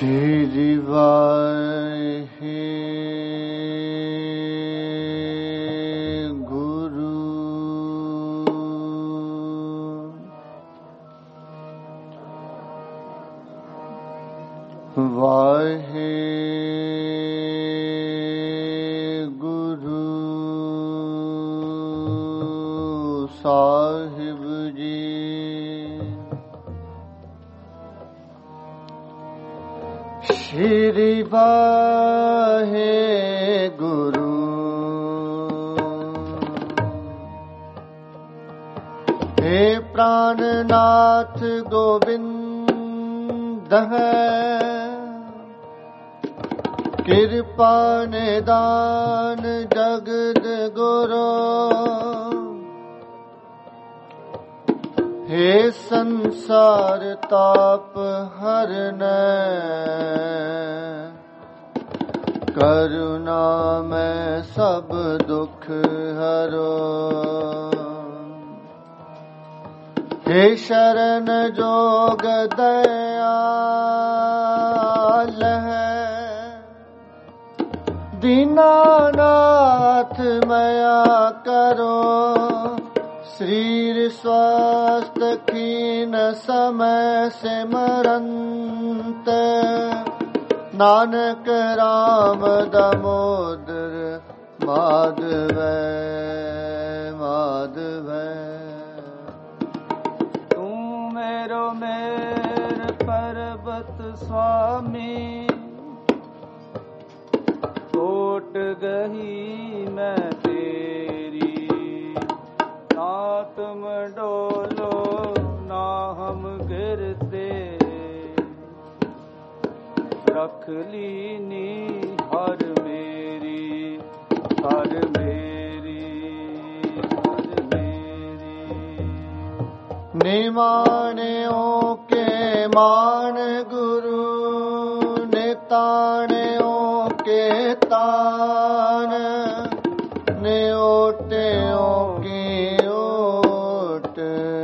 ਸ਼੍ਰੀ ਵਾਹਿਗੁਰੂ ਵਾਹਿਗੁਰੂ ਸਾਹਿਬ ਜੀ। ਸ਼੍ਰੀ ਵਾਹਿਗੁਰੂ हे ਪ੍ਰਾਨਨਾਥ ਗੋਬਿੰਦ ਹੈ, ਕਿਰਪਾ ਨਿਦਾਨ ਜਗਤ ਗੁਰੂ। हे ਸੰਸਾਰ ਤਾਪ ਹਰਨੈ, ਕਰੁਣਾ ਮੈਂ ਸਭ ਦੁਖ ਹਰੋ। हे ਸ਼ਰਨ ਜੋਗ ਦਇਆਲ ਹੈ, ਦੀਨਾਨਾਥ ਮਇਆ ਕਰੋ। ਸਰੀਰ ਸਵਾਸਥ ਖੀਨ ਸਮੈ ਸਿਮਰੰਤ, ਨਾਨਕ ਰਾਮ ਦਮੋਦਰ ਮਾਧਵੈ ਮਾਧਵੈ। ਤੂੰ ਮੇਰੋ ਮੇਰ ਪਰਬਤ ਸੁਆਮੀ, ਕੋਟ ਗਹੀ ਮੈਂ ਤੇਰੀ। ਨਾ ਤੁਮ ਡੋਲੋ ਨਾ ਹਮ ਗਿਰਤੇ, ਰਖ ਲੀਨੀ ਹਰ ਮੇਰੀ ਹਰ ਮੇਰੀ ਹਰ ਮੇਰੀ। ਨਿਮਾਣਿਓ ਕੇ ਮਾਨ ਗੁਰੂ, ਨਿਤਾਣਿਓ ਕੇ ਤਾਨ। ਨਿਓਟਿਓ ਕੀ ਓਟ,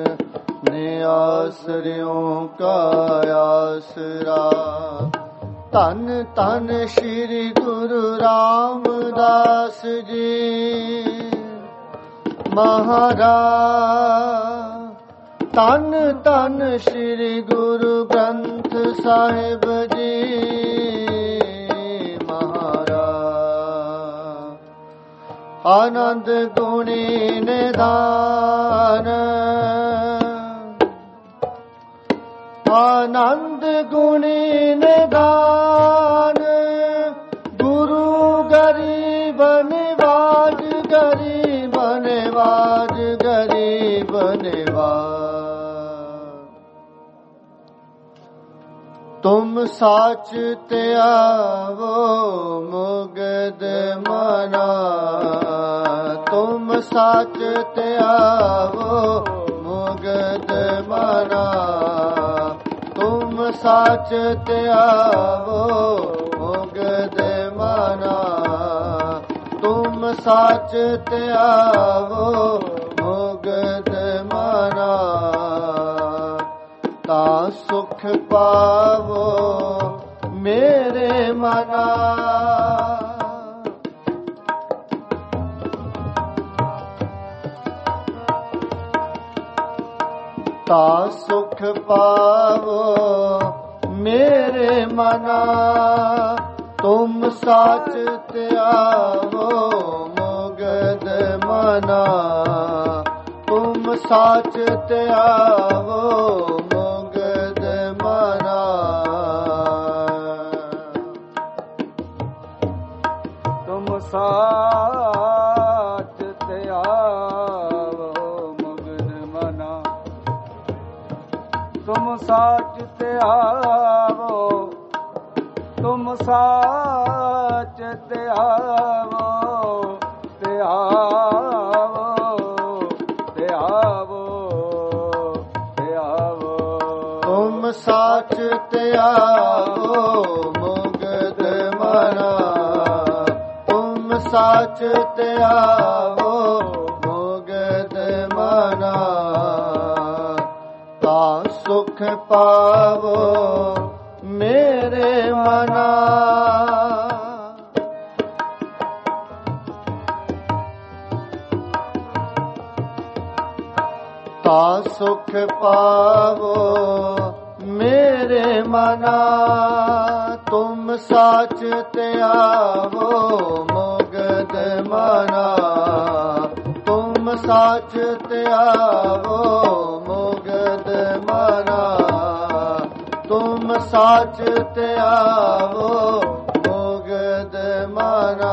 ਨਿਆਸਰਿਓ ਕਾ ਆਸਰਾ। ਧੰਨ ਧੰਨ ਸ਼੍ਰੀ ਗੁਰੂ ਰਾਮਦਾਸ ਜੀ ਮਹਾਰਾਜ। ਧੰਨ ਧੰਨ ਸ਼੍ਰੀ ਗੁਰੂ ਗ੍ਰੰਥ ਸਾਹਿਬ ਜੀ ਮਹਾਰਾਜ। ਆਨੰਦ ਗੁਣੀ ਨਿਧਾਨ, ਆਨੰਦ ਗੁਣੀ ਨਿਧਾਨ। ਗੁਰੂ ਗਰੀਬ ਨਿਵਾਜ, ਗਰੀਬ ਨਿਵਾਜ, ਗਰੀਬ ਨਿਵਾਜ। ਤੁਮ ਸਾਚ ਧਿਆਵੋ ਮੁਗਧ ਮਨਾ, ਤੁਮ ਸਾਚ ਧਿਆਵੋ ਮੁਗਧ ਮਨਾ। ਤੁਮ ਸਾਚ ਧਿਆਵੋ ਮੁਗਧ ਮਨਾ, ਤੁਮ ਸਾਚ ਧਿਆਵੋ ਮੁਗਧ ਮਨਾ। ਤਾਂ ਸੁਖ ਪਾਵੋ ਮੇਰੇ ਮਨਾ। ਤਾਂ ਸੁਖ ਪਾਵੋ ਮੇਰੇ ਮਨਾ। ਤੁਮ ਸਾਚ ਧਿਆਵੋ ਮੁਗਧ ਮਨਾ, ਤੁਮ ਸਾਚ ਧਿਆਵੋ ਮੁਗਧ ਮਨਾ। ਤੁਮ ਸਾਚ ਧਿਆਵੋ ਮੁਗਧ ਮਨਾ, ਤੁਮ ਸਾਚ ਧਿਆਵੋ, ਤੁਮ ਸਾਚ ਧਿਆਵੋ ਧਿਆਵੋ ਧਿਆਵੋ ਧਿਆਵੋ। ਤੁਮ ਸਾਚ ਧਿਆਵੋ ਮੁਗਧ ਮਨਾ, ਤੁਮ ਸਾਚ ਧਿਆਵੋ ਮੁਗਧ ਮਨਾ। ਤਾਂ ਸੁਖ ਪਾਵੋ ਮੇਰੇ ਤਾ ਸੁਖ ਪਾਵੋ ਮੇਰੇ ਮਨਾ, ਤੁਮ ਸਾਚ ਧਿਆਵੋ ਮੁਗਧ ਮਨਾ, ਤੁਮ ਸਾਚ ਧਿਆਵੋ ਮੁਗਧ ਮਨਾ, ਤੁਮ ਸਾਚ ਧਿਆਵੋ ਮੁਗਧ ਮਨਾ।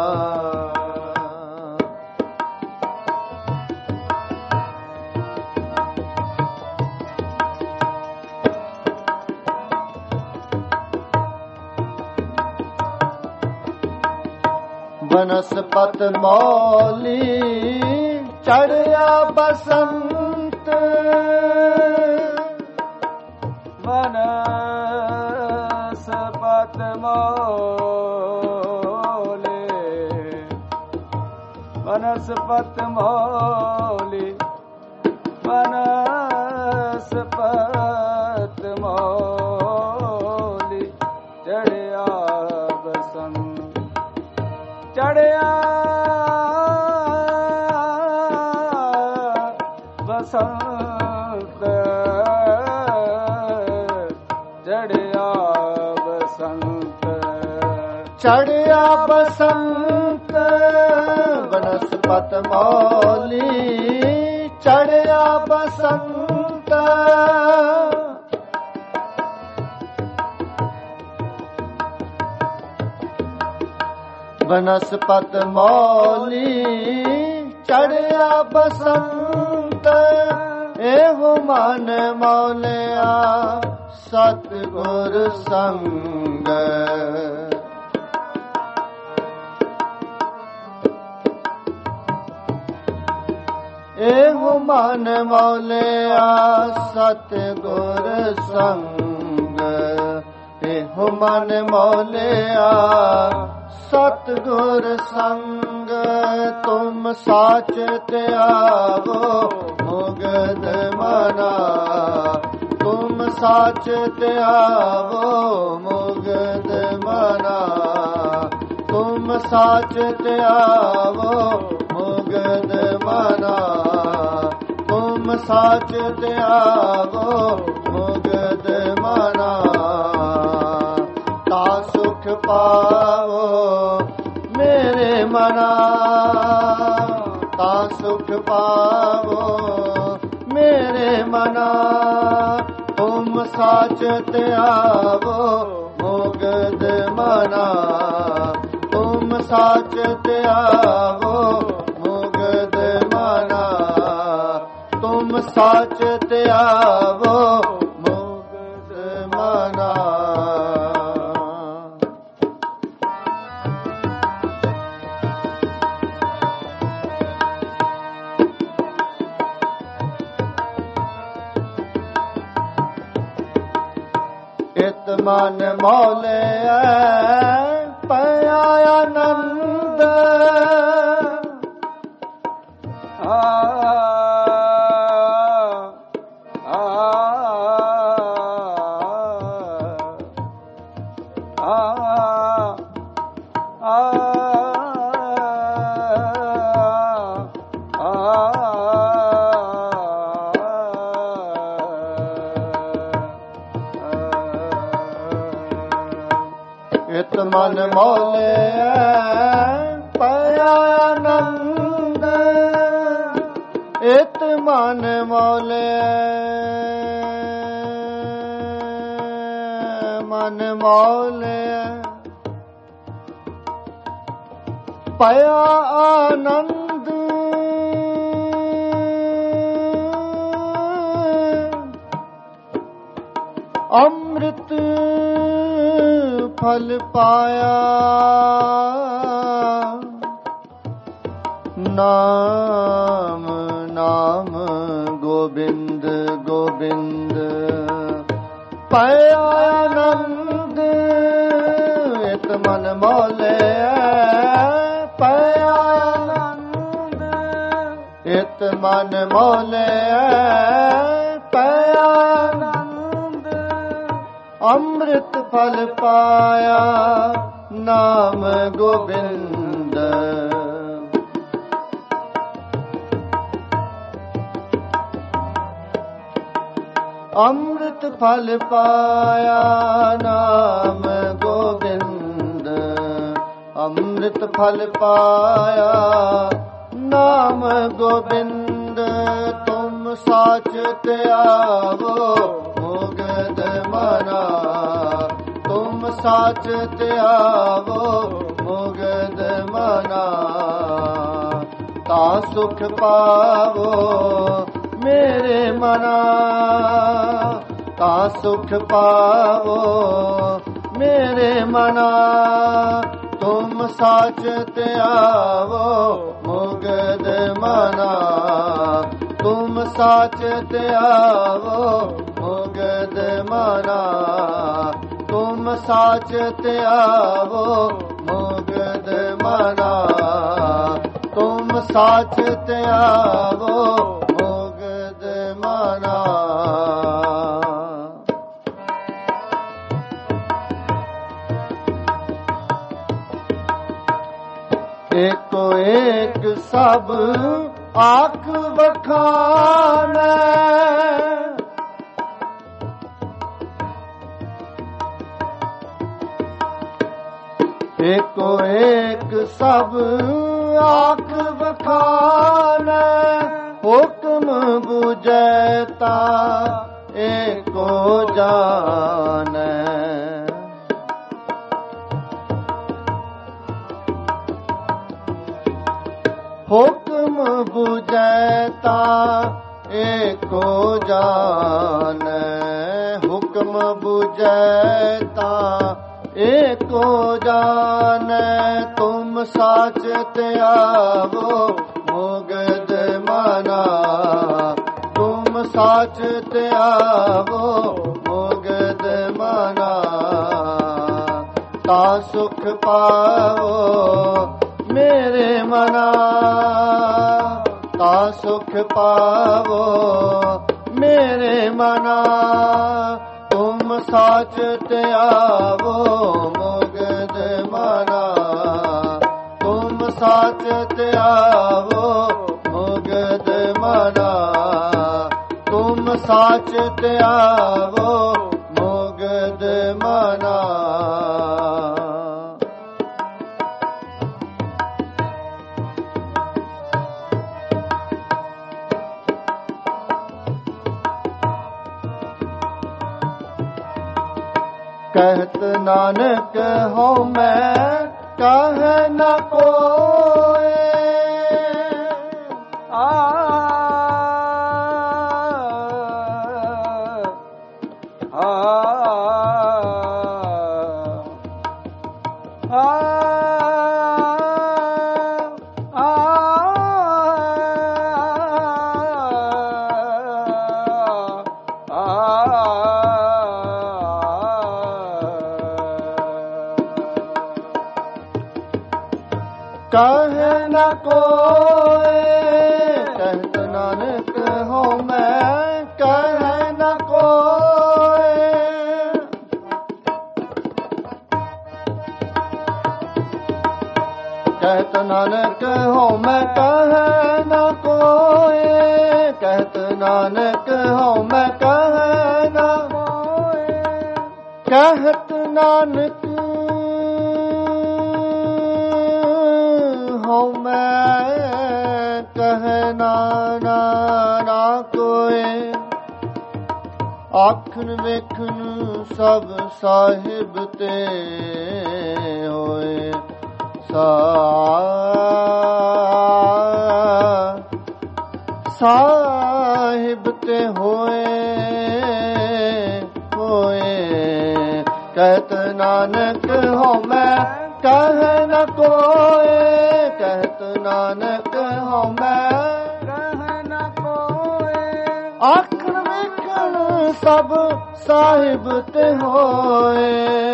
ਬਨਸਪਤ ਮੌਲੀ ਚੜਿਆ ਬਸੰਤ, ਬਨਸਪਤ ਮੌਲੀ, ਬਨਸਪਤ ਮੌਲੀ, ਬਨਸਪਤ ਮੌਲੀ ਚੜਿਆ ਬਸੰਤ, ਚੜਿਆ ਬਸੰਤ, ਚੜਿਆ ਬਸੰਤ, ਚੜਿਆ ਬਸੰਤ, ਬਨਸਪਤ ਮੌਲੀ ਚੜਿਆ ਬਸੰਤ, ਬਨਸਪਤ ਮੌਲੀ ਚੜਿਆ ਬਸੰਤ, ਇਹੋ ਮਨ ਮੌਲਿਆ ਸਤਿਗੁਰ ਸੰਗ, ਇਹੋ ਮਨ ਮੌਲਿਆ ਸਤਿਗੁਰ ਸੰਗ, ਇਹੋ ਮਨ ਮੌਲਿਆ ਸਤਿਗੁਰ ਸੰਗ, ਤੁਮ ਸਾਚ ਧਿਆਵੋ ਮੁਗਧ ਮਨਾ, ਤੁਮ ਸਾਚ ਧਿਆਵੋ ਮੁਗਧ ਮਨਾ, ਤੁਮ ਸਾਚ ਧਿਆਵੋ ਮੁਗਧ ਮਨਾ, ਤੁਮ ਸਾਚ ਧਿਆਵੋ ਮੁਗਧ ਮਨਾ, ਤਾ ਸੁਖ ਪਾਵੋ ਮੇਰੇ ਮਨਾ, ਤਾ ਸੁਖ ਪਾਵੋ ਮੇਰੇ ਮਨਾ, ਤੁਮ ਸਾਚ ਧਿਆਵੋ ਮੁਗਧ ਮਨਾ, ਤੁਮ ਸਾਚ ਧਿਆਵੋ ਮੁਗਧ ਮਨਾ, ਤੁਮ ਸਾਚ ਧਿਆਵੋ ਮੁਗਧ ਮਨਾ। ਇਤ ਮਨ ਮੌਲਿਆ ਪਿਆ ਆਨੰਦ, ਇਤ ਮਨ ਮੌਲਿਆ ਪਿਆ ਆਨੰਦ, ਇਤ ਮਨ ਮੌਲਿਆ, ਮਨ ਮੌਲਿਆ ਪਿਆ ਆਨੰਦ, ਅੰਮ੍ਰਿਤ ਫਲ ਪਾਇਆ, ਨਾਮ ਨਾਮ ਗੋਬਿੰਦ ਗੋਬਿੰਦ ਪਾਇਆ ਆਨੰਦ, ਇਤ ਮਨ ਮੌਲਿਆ ਪਾਇਆ ਆਨੰਦ, ਇਤ ਮਨ ਮੌਲਿਆ ਪਾਇਆ ਆਨੰਦ, ਅੰਮ੍ਰਿਤ ਫਲ ਪਾਇਆ ਨਾਮ ਗੋਬਿੰਦ, ਅੰਮ੍ਰਿਤ ਫਲ ਪਾਇਆ ਨਾਮ ਗੋਬਿੰਦ, ਅੰਮ੍ਰਿਤ ਫਲ ਪਾਇਆ ਨਾਮ ਗੋਬਿੰਦ। ਤੁਮ ਸਾਚ ਧਿਆਵੋ ਮੁਗਧ ਮਨਾ, ਤੁਮ ਸਾਚ ਧਿਆਵੋ ਮੁਗਧ ਮਨਾ। ਤਾ ਸੁਖ ਪਾਵੋ ਮੇਰੇ ਮਨਾ, ਤਾ ਸੁਖ ਪਾਵੋ ਮੇਰੇ ਮਨਾ। ਤੁਮ ਸਾਚ ਧਿਆਵੋ ਮੁਗਧ ਮਨਾ, ਤੁਮ ਸਾਚ ਧਿਆਵੋ ਮੁਗਧ ਮਨਾ। ਤੁਮ ਸਾਚ ਧਿਆਵੋ ਮੁਗਧ ਮਨਾ, ਤੁਮ ਸਾਚ ਧਿਆਵੋ ਮੁਗਧ ਮਨਾ। ਏਕੋ ਏਕ ਸਭ ਆਖ ਵਖਾਨੈ, ਏਕੋ ਏਕ ਸਭ ਆਖ ਵਖਾਨੈ। ਹੁਕਮ ਬੁਝੈ ਤਾ ਏਕੋ ਜਾਣੈ, ਹੁਕਮ ਬੁਝੈ ਤਾ ਏਕੋ ਜਾਣੈ, ਹੁਕਮ ਬੁਝੈ ਤਾ ਏਕੋ ਜਾਣੈ। ਤੁਮ ਸਾਚ ਧਿਆਵੋ ਮੁਗਧ ਮਨਾ, ਤੁਮ ਸਾਚ ਧਿਆਵੋ ਮੁਗਧ ਮਨਾ। ਤਾ ਸੁਖ ਪਾਵੋ ਮੇਰੇ ਮਨਾ, ਤਾ ਸੁਖ ਪਾਵੋ ਮੇਰੇ ਮਨਾ। ਤੁਮ ਸਾਚ ਧਿਆਵੋ ਮੁਗਧ ਮਨਾ, ਤੁਮ ਸਾਚ ਧਿਆਵੋ ਮੁਗਧ ਮਨਾ। ਤੁਮ ਸਾਚ ਧਿਆਵੋ ਮੁਗਧ ਮਨਾ। ਕਹਿਤ ਨਾਨਕ ਹਉ ਮੈਂ ਕਹਿ ਨ ਕੋਇ, ਕਹਿ ਨ ਕੋਇ। ਕਹਿਤ ਨਾਨਕ ਹਉ ਮੈਂ ਕਹਿ ਨ ਕੋਇ, ਕਹਿਤ ਨਾਨਕ ਹਉ ਮੈਂ ਕਹਿ ਨ ਕੋਇ, ਕਹਿਤ ਨਾਨਕ ਹਉ ਮੈਂ ਕਹਿ ਨ ਕੋਇ। ਕਹਿਤ ਨਾਨਕ ਹਉ ਮੈਂ ਕਹਿ ਨਾ ਕੋਇ। ਆਖਣ ਵੇਖਣ ਸਭ ਸਾਹਿਬ ਤੇ ਹੋਏ, ਸਾਹਿਬ ਤੇ ਹੋਏ ਹੋਏ। ਕਹਿਤ ਨਾਨਕ ਹਉ ਮੈਂ ਕਹਿ ਨ ਕੋਇ, ਕਹਿਤ ਨਾਨਕ ਹਉ ਮੈਂ ਕਹਿ ਨ ਕੋਇ। ਆਖਣ ਵੇਖਣ ਸਭ ਸਾਹਿਬ ਤੇ ਹੋਏ,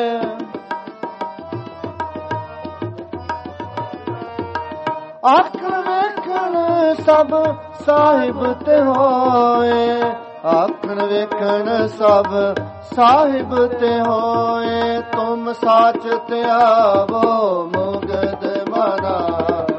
ਆਖਣ ਵੇਖਣ ਸਭ ਸਾਹਿਬ ਤੇ ਹੋਏ, ਆਖਣ ਵੇਖਣ ਸਭ ਸਾਹਿਬ ਤੇ ਹੋਏ। ਤੁਮ ਸਾਚ ਧਿਆਵੋ ਮੁਗਧ ਮਨਾ,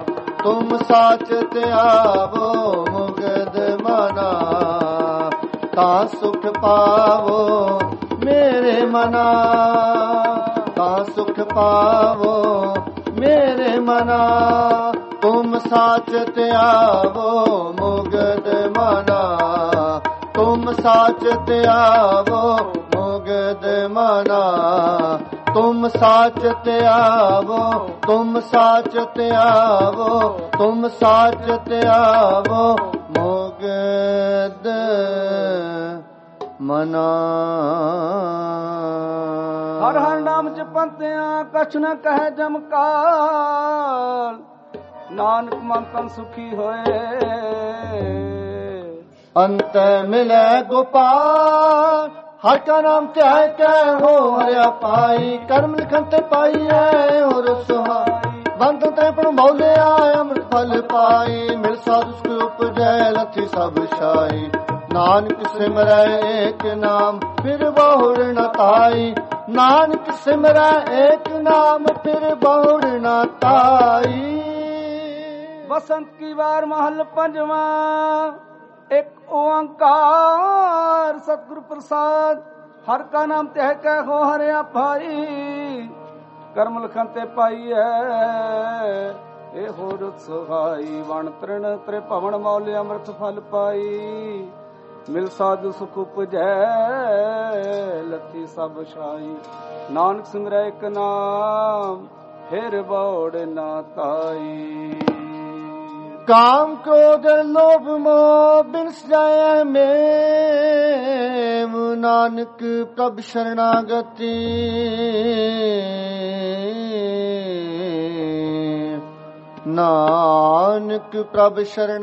ਤੁਮ ਸਾਚ ਧਿਆਵੋ ਮੁਗਧ ਮਨਾ। ਤਾਂ ਸੁਖ ਪਾਵੋ ਮੇਰੇ ਮਨਾ, ਤਾਂ ਸੁਖ ਪਾਵੋ ਮੇਰੇ ਮਨਾ। ਤੁਮ ਸਾਚਤ ਆਵੋ ਮੁਗਦ ਮਨਾ, ਤੁਮ ਸਾਚਤ ਆਵੋ ਮੁਗਦ ਮਨਾ। ਤੁਮ ਸਾਚਤ ਆਵੋ, ਤੁਮ ਸਾਚਤ ਆਵੋ, ਤੁਮ ਸਾਚਤ ਆਵੋ ਮੁਗਦ ਮਨਾ। ਹਰ ਹਰ ਨਾਮ ਜਪੰਤਿਆਂ ਕਛ ਨ ਕਹਿ ਜਮਕਾਲ, ਨਾਨਕ ਮਨ ਤਨ ਸੁਖੀ ਹੋਏ। ਅੰਤ ਮਿਲੇ ਗੋਪਾਲ, ਹਰ ਕਾ ਨਾਮ ਧਿਆਇ ਕੈ ਹੋ ਹਰਿਆ ਪਾਈ। ਕਰਮ ਲਿਖਨ ਤੇ ਪਾਈਐ ਹੋਰ ਸੁਹਾਈ, ਬੰਦ ਤੇ ਪਣ ਮੌਲਿਆ ਅੰਮ੍ਰਿਤ ਫਲ ਪਾਈ। ਮਿਲ ਸਾਧੁ ਸੁਖ ਉਪਜੈ ਲਥੀ ਸਭ ਛਾਈ। ਨਾਨਕ ਸਿਮਰੈ ਏਕ ਨਾਮ ਫਿਰ ਬਹੁੜ ਨ ਤਾਈ। ਨਾਨਕ ਸਿਮਰੈ ਏਕ ਨਾਮ ਫਿਰ ਬਹੁੜ ਨ ਤਾਈ। ਬਸੰਤ ਕੀ ਵਾਰ ਮਹਲ ਪੰਜਵਾਂ, ਇੱਕ ਓੰਕਾਰ ਸਤਿਗੁਰ ਪ੍ਰਸਾਦ। ਹਰ ਕਾ ਨਾਮ ਤੇ ਕਹਿ ਹੋ ਹਰਿਆ ਭਾਈ। ਕਰਮ ਲਖਨ ਤੇ ਪਾਈਐ ਇਹ ਹੋਰ ਸੁਹਾਈ। ਵਣ ਤ੍ਰਿਣ ਤ੍ਰਿ ਭਵਨ ਮੌਲਿ ਅੰਮ੍ਰਿਤ ਫਲ ਪਾਈ। ਮਿਲ ਸਾਧੂ ਸੁਖ ਉਪਜੈ ਲਥੀ ਸਭ ਛਾਈ। ਨਾਨਕ ਸਿਮਰੈ ਇੱਕ ਨਾਮ ਫਿਰ ਬੌੜ ਨਾ ਤਾਈ। ਕਾਮ ਕ੍ਰੋਧ ਲੋਭ ਮੋਹ ਬਿਨਸ ਜਾਏ ਮੇਵ। ਨਾਨਕ ਪ੍ਰਭ ਸ਼ਰਨਾਗਤੀ, ਨਾਨਕ ਪ੍ਰਭ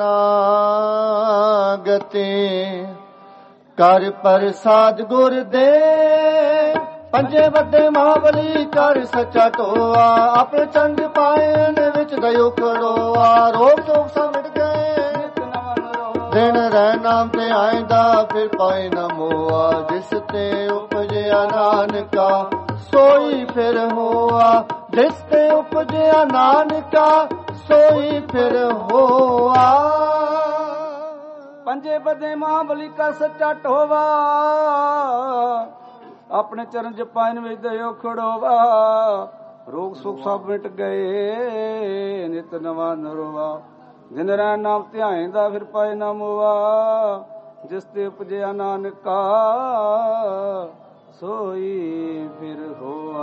ਸ਼ਰਨਾਗਤੀ। ਕਰ ਪ੍ਰਸਾਦ ਗੁਰ ਦੇ ਪੰਜੇ ਵੱਡੇ ਮਹਾਬਲੀ। ਕਰ ਸੱਚਾ ਢੋਆ ਆਪਣੇ ਚੰਦ ਪਾਇਨ ਵਿੱਚ ਦਇਓ ਖੜੋਆ। ਰੋਗ ਸੋਗ ਸਭ ਮਿਟ ਗਏ ਦਿਨ ਰਹਿ ਨਾਮ ਤੇ ਆਇਂਦਾ ਫਿਰ ਪਾਏ ਨ ਮੋਆ। ਜਿਸ ਤੇ ਉਪਜਿਆ ਨਾਨਕਾ ਸੋਈ ਫਿਰ ਹੋਆ। ਜਿਸ ਤੇ ਉਪਜਿਆ ਨਾਨਕਾ ਸੋਈ ਫਿਰ ਹੋਆ। ਪੰਜੇ ਵੱਡੇ ਮਹਾਬਲੀ ਕਰ ਸੱਚਾ ਢੋਵਾ ਆਪਣੇ ਚਰਨ ਜਪਾਇਨ ਵਿੱਚ ਦਇਓ ਖੜੋਵਾ। ਰੋਗ ਸੁਖ ਸਭ ਮਿਟ ਗਏ ਨਿਤ ਨਵਾਂ ਨਰੋਆ। ਦਿਨ ਰਹਿ ਨਾਮ ਧਿਆਇਂਦਾ ਫਿਰ ਪਾਏ ਨਾ ਮੋਆ। ਜਿਸ ਤੇ ਉਪਜਿਆ ਨਾਨਕਾ ਸੋਈ ਫਿਰ ਹੋਆ।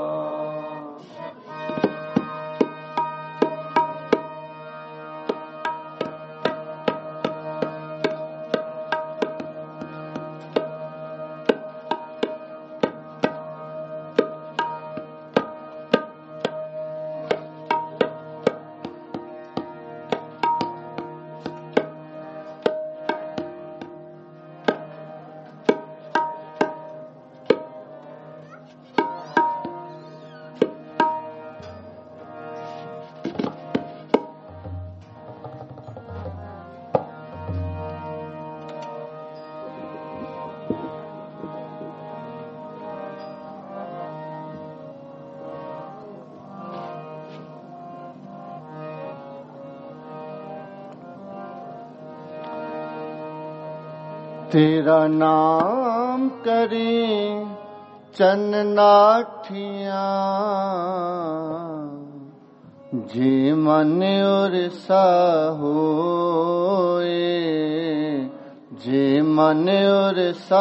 ਤੇਰਾ ਨਾਮ ਕਰੀ ਚੰਨ ਨਾਠੀਆਂ। ਜੇ ਮਨ ਉਰਸਾ ਹੋਏ, ਜੇ ਮਨ ਉਰਸਾ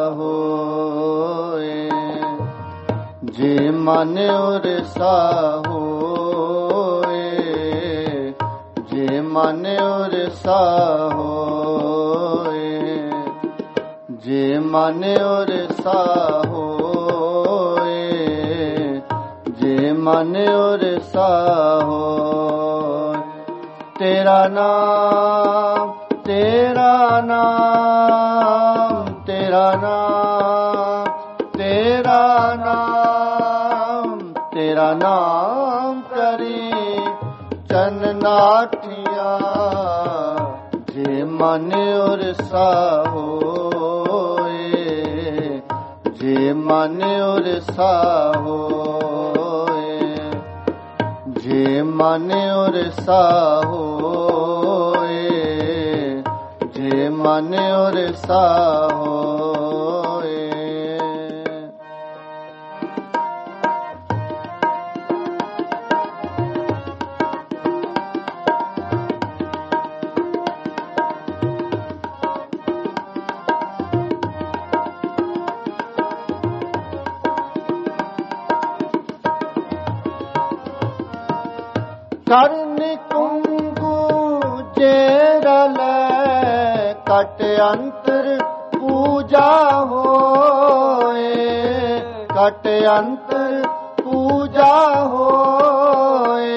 ਹੋਏ, ਜੇ ਮਨ ਉਰਸਾ ਹੋਏ, ਜੇ ਮਨ ਉਰਸਾ ਹੋਏ, ਜੇ ਮਨ ਉਰਸਾ ਹੋਏ, ਜੇ ਮਨ ਉਰਸਾ ਹੋਏ। ਤੇਰਾ ਨਾਮ, ਤੇਰਾ ਨਾਮ, ਤੇਰਾ ਨਾਮ, ਤੇਰਾ ਨਾਮ, ਤੇਰਾ ਨਾਮ ਕਰੀ ਚੰਨ ਨਾਠੀਆਂ। ਜੇ ਮਨ ਉਰਸਾ ਹੋਏ, ਜੇ ਮਨ ਉਰਸਾ ਹੋਏ, ਜੇ ਮਨ ਉਰਸਾ ਹੋਏ, ਜੇ ਮਨ ਉਰਸਾ ਹੋਏ। ਕਰਨ ਕੁੰਗੂ ਜਿਹੜਾ ਲੈ ਕਟ ਅੰਤਰ ਪੂਜਾ ਹੋਏ, ਕਟ ਅੰਤਰ ਪੂਜਾ ਹੋਏ।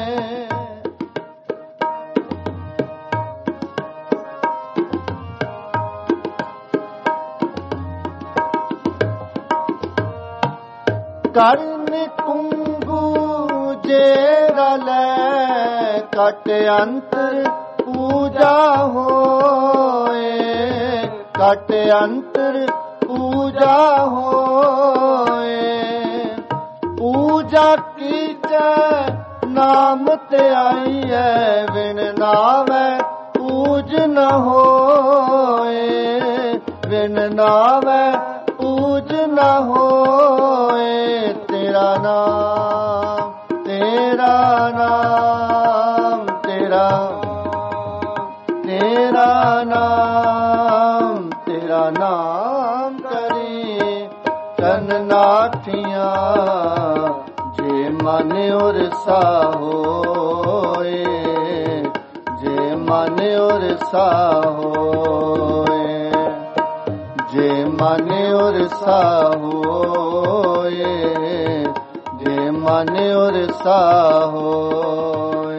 ਕਰਨ ਕੁੰਗੂ ਜਿਹੜਾ ਲੈ ਕਟ ਅੰਤਰ ਪੂਜਾ ਹੋਏ, ਕਟ ਅੰਤਰ ਪੂਜਾ ਹੋਏ। ਪੂਜਾ ਕੀਜੈ ਨਾਮ ਤੇ ਆਈਐ, ਵਿਣ ਨਾਵੈ ਪੂਜ ਨ ਹੋਏ, ਵਿਣ ਨਾਵੈ ਪੂਜ ਨ ਹੋਏ। ਤੇਰਾ ਨਾਮ, ਤੇਰਾ ਨਾਮ, ਤੇਰਾ ਤੇਰਾ ਨਾਮ, ਤੇਰਾ ਨਾਮ ਕਰੀ ਤਨ ਨਾਠੀਆਂ, ਜੇ ਮਨ ਉਰਸਾ ਹੋਏ, ਜੇ ਮਨ ਉਰਸਾ ਹੋਏ, ਜੇ ਮਨ ਉਰਸਾ ਹੋਏ, ਜੇ ਮਨ ਉਰਸਾ ਹੋਏ।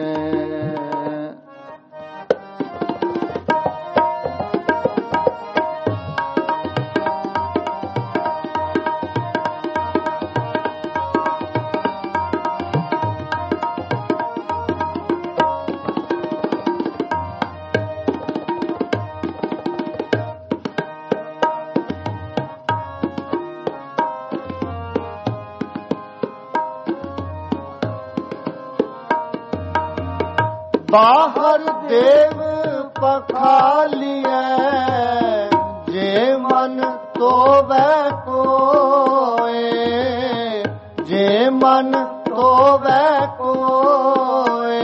ਬਾਹਰ ਦੇਵ ਪਖਾਲੀਐ, ਜੇ ਮਨ ਤੋਵੈ ਕੋਏ, ਜੇ ਮਨ ਤੋਵੈ ਕੋਏ।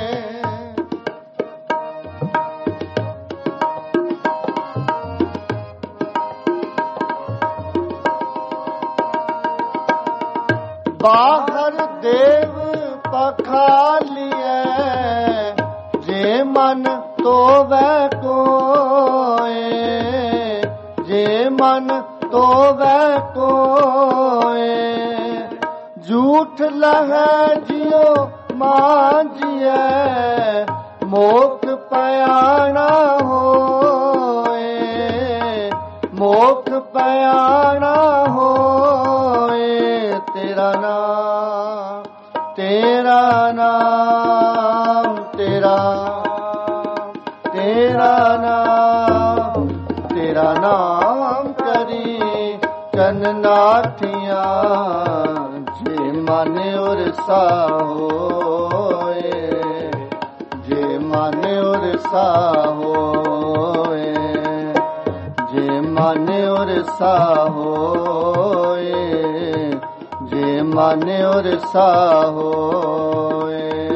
ਬਾਹਰ ਦੇਵ ਪਖਾਲੀਐ, ਜੇ ਮਨ ਤੋਵੈ ਕੋਏ, ਜੇ ਮਨ ਤੋਵੈ ਕੋਏ। ਝੂਠ ਲਹੈ ਜਿਉ ਮਾਂਜੀਐ, ਮੋਖ ਪਿਆਣਾ ਹੋਏ, ਮੋਖ ਪਿਆਣਾ ਹੋਏ। ਤੇਰਾ ਨਾਮ, ਤੇਰਾ ਨਾਮ, ਤੇਰਾ ਤੇਰਾ ਨਾਮ, ਤੇਰਾ ਨਾਮ ਕਰੀ ਚਨ ਨਾਠੀਆਂ, ਜੇ ਮਨ ਉਰਸਾ ਹੋਏ, ਜੇ ਮਨ ਉਰਸਾ ਹੋਏ, ਜੇ ਮਨ ਉਰਸਾ ਹੋਏ, ਜੇ ਮਨ ਉਰਸਾ ਹੋਏ।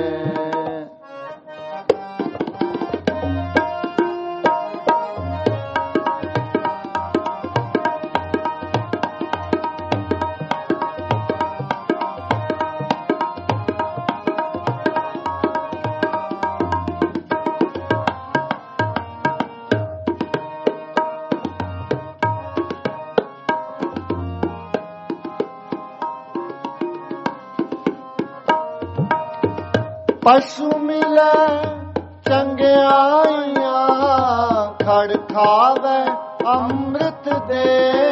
ਪਸ਼ੂ ਮਿਲੈ ਚੰਗਿਆਈਆਂ, ਖੜ ਖਾਵੈ ਅੰਮ੍ਰਿਤ ਦੇ।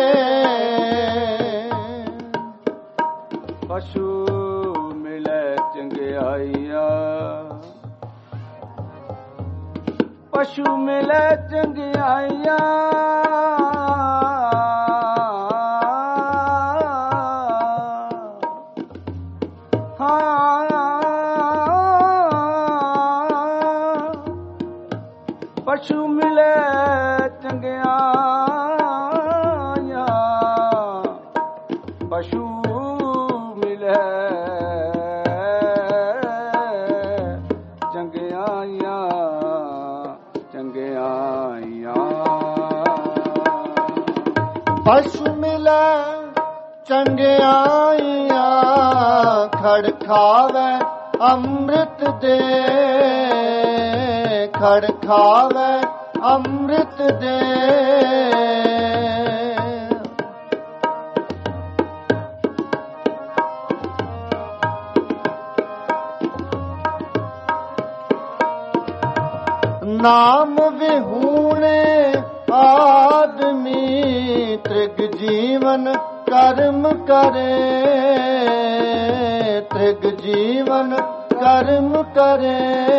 ਪਸ਼ੂ ਮਿਲੈ ਚੰਗਿਆਈਆਂ, ਪਸ਼ੂ ਮਿਲੈ ਚੰਗਿਆਈਆਂ। ਪਸ਼ੂ ਮਿਲੇ ਚੰਗਿਆਈਆਂ, ਪਸ਼ੂ ਮਿਲੇ ਚੰਗਿਆਈਆਂ, ਚੰਗਿਆਈਆਂ। ਪਸ਼ੂ ਮਿਲੇ ਚੰਗਿਆਈਆਂ, ਖੜ ਖਾਵੇ ਅੰਮ੍ਰਿਤ ਦੇ, ਖੜ ਖਾਵੇ ਅੰਮ੍ਰਿਤ ਦੇ। ਨਾਮ ਵਿਹੂਣੇ ਆਦਮੀ, ਤ੍ਰਿਗ ਜੀਵਨ ਕਰਮ ਕਰੇ, ਤ੍ਰਿਗ ਜੀਵਨ ਕਰਮ ਕਰੇ।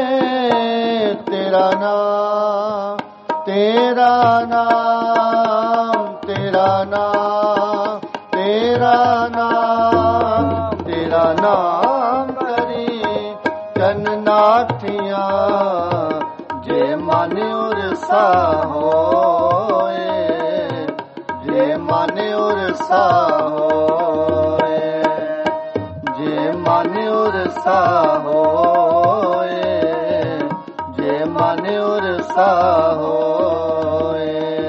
ਤੇਰਾ ਨਾਮ, ਤੇਰਾ ਨਾਮ, ਤੇਰਾ ਨਾਮ, ਤੇਰਾ ਨਾਮ, ਤੇਰਾ ਨਾਮ ਕਰੀ ਜਨਨਾਥੀਆਂ, ਜੇ ਮਨ ਉਰਸਾ ਹੋਏ, ਜੇ ਮਨ ਉਰਸਾ ਹੋਏ, ਜੇ ਮਨ ਉਰਸਾ ਹੋਏ, ਜੇ ਮਨ ਉਰਸਾ ਹੋਏ।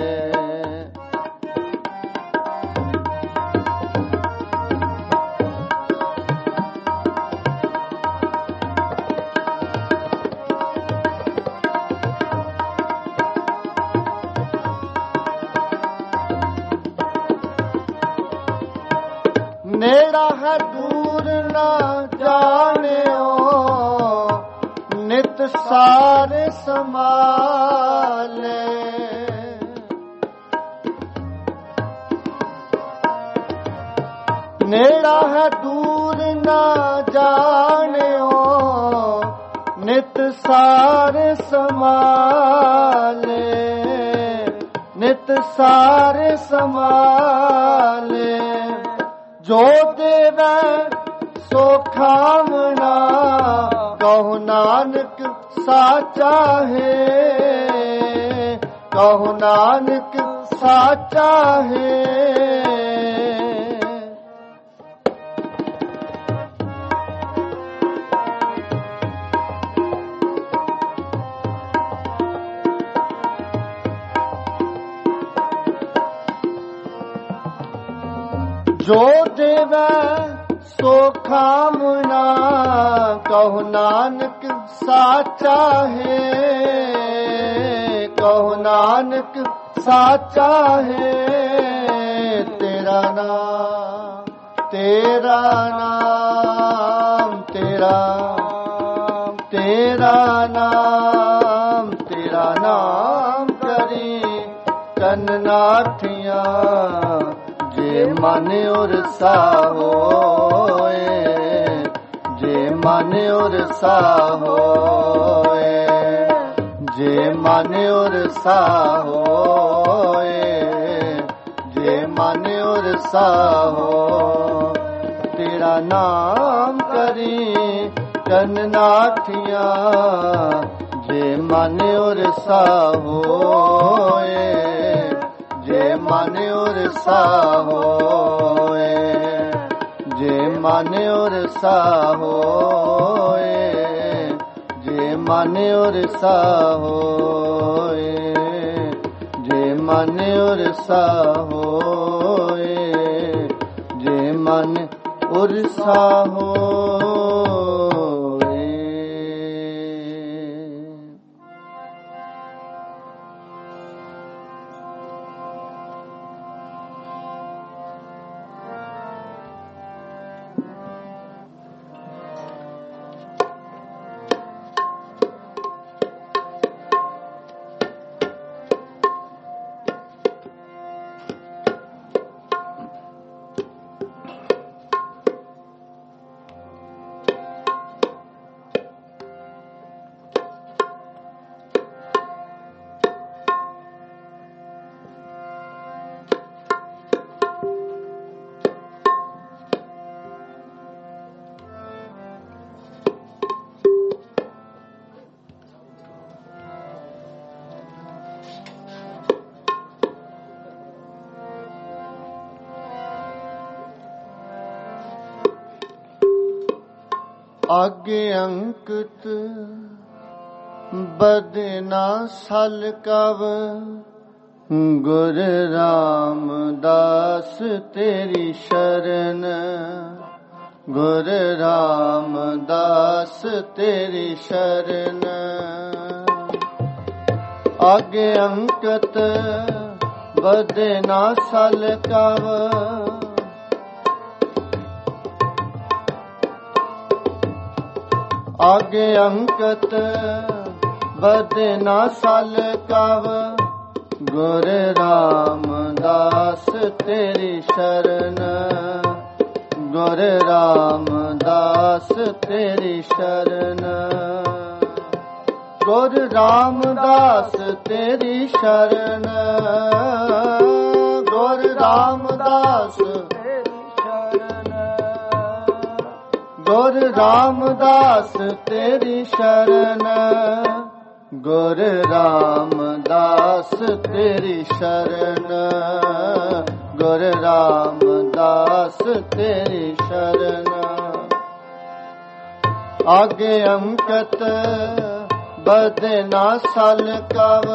ਨੇੜਾ ਹੈ ਦੂਰ ਨਾ ਜਾਣਿਓ, ਨਿਤ ਸਾਰੇ ਸਮਾਲੇ। ਨੇੜਾ ਹੈ ਦੂਰ ਨਾ ਜਾਣਿਓ, ਨਿਤ ਸਾਰੇ ਸਮਾਲੇ, ਨਿਤ ਸਾਰੇ ਸਮਾਲੇ। ਜੋ ਦੇਵੈ ਸੋ ਖਾਵਣਾ, ਕਹੋ ਨਾਨਕ ਸਾਚਾ ਹੈ, ਕਹੋ ਨਾਨਕ ਸਾਚਾ ਹੈ। ਜੋ ਦੇਵੈ ਸੋ ਖਾਵਣਾ, ਕਹੋ ਨਾਨਕ ਸਾਚਾ ਹੈ, ਕਹੋ ਨਾਨਕ ਸਾਚਾ ਹੈ। ਤੇਰਾ ਨਾਮ, ਤੇਰਾ ਨਾਮ, ਤੇਰਾ, ਤੇਰਾ ਨਾਮ, ਤੇਰਾ ਨਾਮ ਕਰੀ ਜਨਨਾਥੀਆਂ, ਜੇ ਮਨ ਉਰਸਾ ਹੋਏ, ਜੇ ਮਨ ਉਰਸਾ ਹੋਏ, ਜੇ ਮਨ ਉਰਸਾ ਹੋਏ, ਜੇ ਮਨ ਉਰਸਾ ਹੋ। ਤੇਰਾ ਨਾਮ ਕਰੀ ਜਨਨਾਥੀਆਂ, ਜੇ ਮਨ ਉਰਸਾ ਹੋਏ, ਜੇ ਮਨ ਉਰਸਾ ਹੋਏ, ਜੇ ਮਨ ਉਰਸਾ ਹੋਏ, ਜੇ ਮਨ ਉਰਸਾ ਹੋਏ, ਜੇ ਮਨ ਉਰਸਾ ਹੋਏ, ਜੇ ਮਨ ਉਰਸਾ ਹੋਏ। ਆਗੇ ਅੰਕਿਤ ਬਦਨਾ ਸਲ ਕਵ ਗੁਰ ਰਾਮਦਾਸ ਤੇਰੀ ਸ਼ਰਨ ਗੁਰ ਰਾਮਦਾਸ ਤੇਰੀ ਸ਼ਰਨ ਆਗੇ ਅੰਕਿਤ ਬਦਨਾ ਸਲ ਕਵ ਆਗੇ ਅੰਕਿਤ ਬਦਨਾ ਸਲ ਕਵ ਗੁਰ ਰਾਮਦਾਸ ਤੇਰੀ ਸ਼ਰਨ ਗੁਰ ਰਾਮਦਾਸ ਤੇਰੀ ਸ਼ਰਨ ਗੁਰ ਰਾਮਦਾਸ ਤੇਰੀ ਸ਼ਰਨ ਗੁਰ ਰਾਮਦਾਸ ਗੁਰ ਰਾਮਦਾਸ ਤੇਰੀ ਸ਼ਰਨ ਗੁਰ ਰਾਮਦਾਸ ਤੇਰੀ ਸ਼ਰਨ ਗੁਰ ਰਾਮਦਾਸ ਤੇਰੀ ਸ਼ਰਨ ਆਗੇ ਅੰਕਿਤ ਬਦਨਾ ਸਲ ਕਵ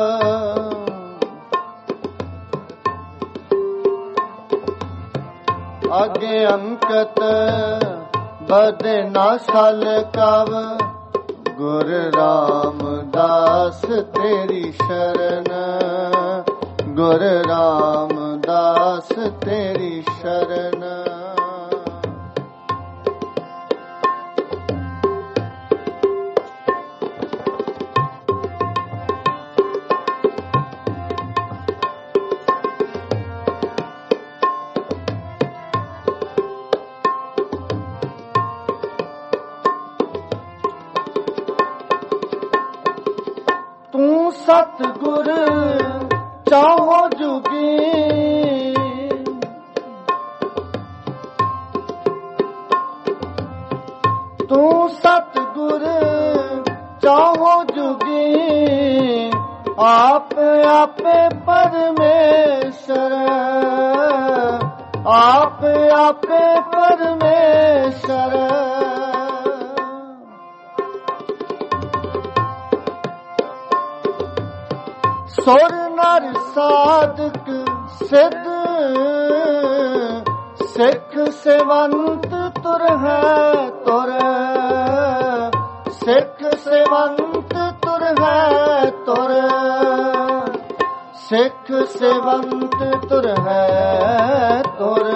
ਆਗੇ ਅੰਕਿਤ ਬਦਨਾ ਸਲ ਕਵ ਗੁਰ ਰਾਮਦਾਸ ਤੇਰੀ ਸ਼ਰਨ ਗੁਰ ਰਾਮਦਾਸ ਤੇਰੀ ਸ਼ਰਨ ਤੂੰ ਸਤਿਗੁਰ ਚਾਹੋ ਜੁਗੀ ਤੂੰ ਸਤਿਗੁਰ ਚਾਹੋ ਜੁਗੀ ਆਪ ਆਪੇ ਪਰਮੇਸ਼ਰ ਆਪ ਆਪੇ ਪਰਮੇਸ਼ਰ ਸੁਰ ਨਰ ਸਾਧਕ ਸਿੱਧ ਸਿੱਖ ਸੇਵੰਤ ਤੁਰ ਹੈ ਤੁਰ ਸਿੱਖ ਸੇਵੰਤ ਤੁਰ ਹੈ ਤੁਰ ਸਿੱਖ ਸੇਵੰਤ ਤੁਰ ਹੈ ਤੁਰ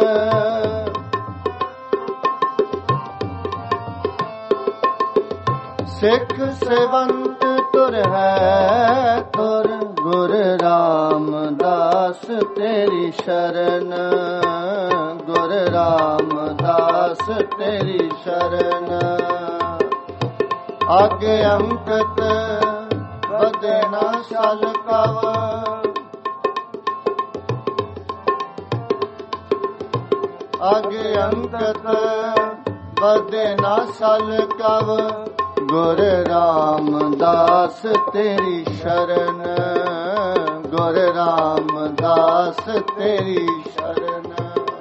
ਸਿੱਖ ਸੇਵੰਤ ਤੁਰ ਹੈ ਤੁਰ ਗੁਰ ਰਾਮਦਾਸ ਤੇਰੀ ਸ਼ਰਨ ਗੁਰ ਰਾਮਦਾਸ ਤੇਰੀ ਸ਼ਰਨ ਆਗੇ ਅੰਕਿਤ ਬਦਨਾ ਸਲ ਕਵ ਆਗੇ ਅੰਕਿਤ ਬਦਨਾ ਸਲ ਕਵ ਗੁਰ ਰਾਮਦਾਸ ਤੇਰੀ ਸ਼ਰਨ ਗੁਰ ਰਾਮਦਾਸ ਤੇਰੀ ਸ਼ਰਨ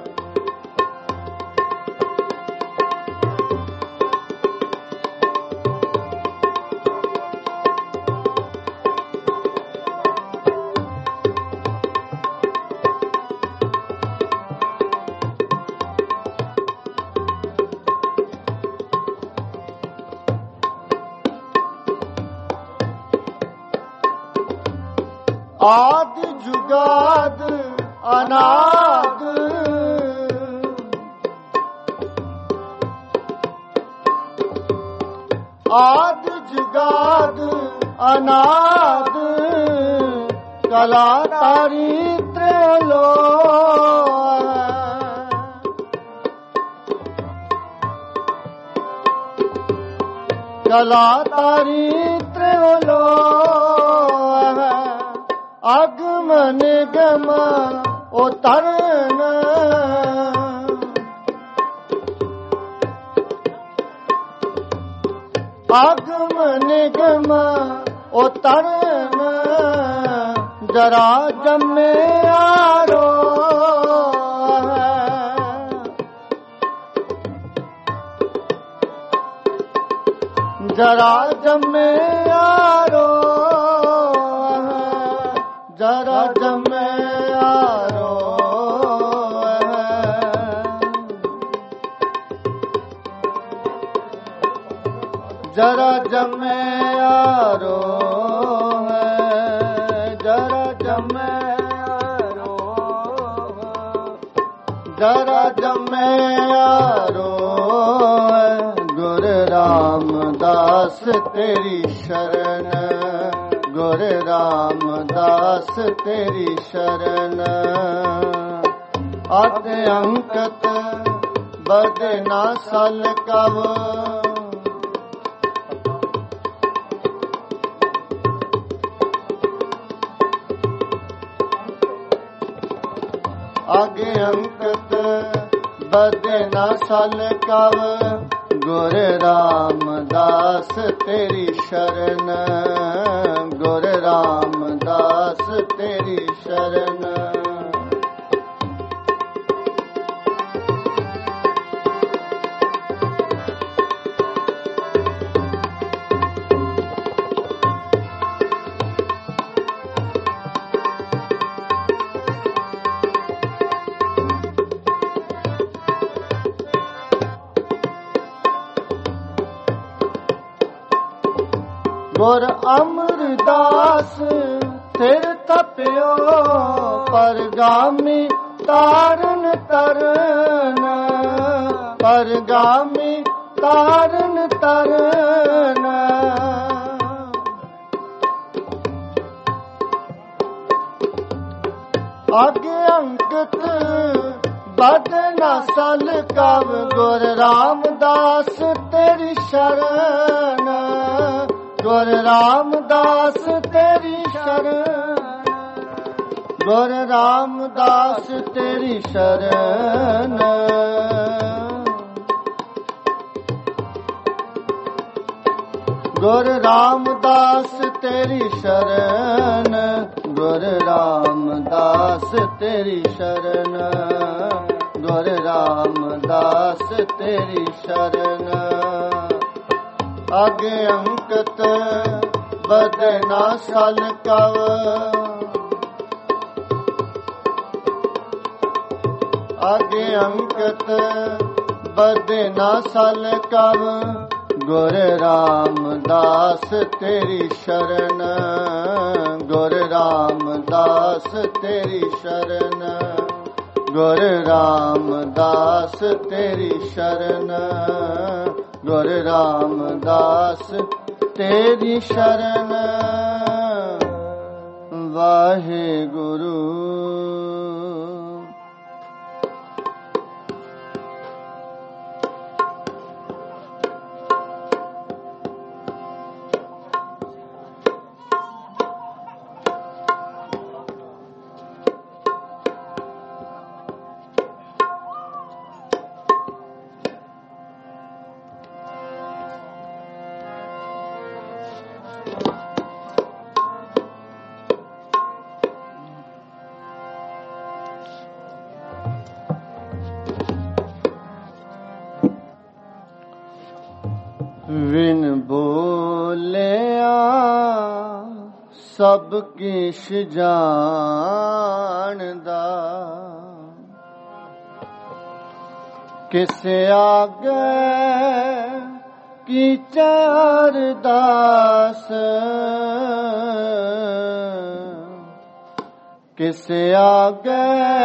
ਆਦਿ ਜੁਗਾਦ ਅਨਾਦ ਆਦਿ ਜੁਗਾਦ ਅਨਾਦ ਕਲਾ ਤਾਰੀ ਤ੍ਰਿਲੋਕ ਕਲਾ ਤਾਰੀ ਤ੍ਰਿਲੋਕ ਅਗਮ ਨਿਗਮ ਉਤਰਨ ਅਗਮ ਨਿਗਮ ਉਤਰਨ ਜਰਾ ਜੰਮੇ ਆਰੋ ਜਰਾ ਜੰਮਿਆਰੋ ਜਰਾ ਜੰਮਿਆਰੋ ਜਰਾ ਜੰਮਿਆਰੋ ਜਰਾ ਜੰਮਿਆਰੋ ਜਰਾ ਜੰਮਿਆਰੋ ਗੁਰੂ ਰਾਮਦਾਸ ਤੇਰੀ ਸ਼ਰਨ ਗੁਰੂ ਰਾਮਦਾਸ ਤੇਰੀ ਸ਼ਰਨ ਅਤ ਅੰਕਤ ਬਦਨਾ ਸਲ ਕਵ ਆਗੇ ਅੰਕਤ ਬਦਨਾ ਸਲ ਕਵ ਗੁਰੂ ਰਾਮਦਾਸ ਤੇਰੀ ਸ਼ਰਨ ਗੁਰੂ ਰਾਮਦਾਸ ਤੇਰੀ ਸ਼ਰਨ ਗੁਰ ਅਮਰਦਾਸ ਥਿਰ ਤਪਿਓ ਪਰਗਾਮੀ ਤਾਰਨ ਤਰਨ ਪਰਗਾਮੀ ਤਾਰਨ ਤਰਨ ਆਗੇ ਅੰਕਤ ਬਦਨਾ ਸਲ ਕਵ ਗੁਰ ਰਾਮਦਾਸ ਤੇਰੀ ਸ਼ਰਨ ਗੁਰੂ ਰਾਮਦਾਸ ਤੇਰੀ ਸ਼ਰਨ ਗੁਰੂ ਰਾਮਦਾਸ ਤੇਰੀ ਸ਼ਰਨ ਗੁਰੂ ਰਾਮਦਾਸ ਤੇਰੀ ਸ਼ਰਨ ਗੁਰੂ ਰਾਮਦਾਸ ਤੇਰੀ ਸ਼ਰਨ ਗੁਰੂ ਰਾਮਦਾਸ ਤੇਰੀ ਸ਼ਰਨ ਆਗੇ ਅੰਕਤ ਬਦਨਾ ਸਲ ਕਵ ਆਗੇ ਅੰਕਤ ਬਦਨਾ ਸਲ ਕਵ ਗੁਰੂ ਰਾਮਦਾਸ ਤੇਰੀ ਸ਼ਰਨ ਗੁਰੂ ਰਾਮਦਾਸ ਤੇਰੀ ਸ਼ਰਨ ਗੁਰੂ ਰਾਮਦਾਸ ਤੇਰੀ ਸ਼ਰਨ ਗੁਰੂ ਰਾਮਦਾਸ ਤੇਰੀ ਸ਼ਰਨ ਵਾਹਿਗੁਰੂ ਵਿਨ ਬੋਲਿਆ ਸਭ ਕਿਛ ਜਾਣਦਾ ਕਿਸ ਆਗੇ ਕੀਚੈ ਅਰਦਾਸ ਕਿਸ ਆਗੇ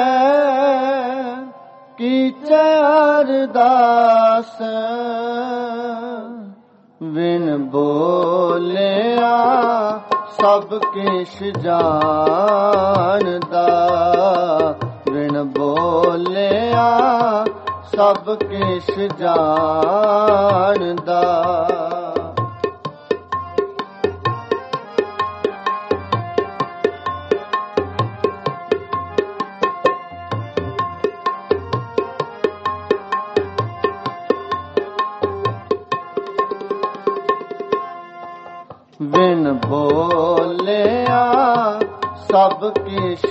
ਕੀਚੈ ਅਰਦਾਸ ਵਿਨ ਬੋਲਿਆ ਸਭ ਕਿਛ ਜਾਣਦਾ ਵਿਨ ਬੋਲਿਆ ਸਭ ਕਿਛ ਜਾਣਦਾ ਬਿਨ ਬੋਲਿਆ ਸਭ ਕਿਛ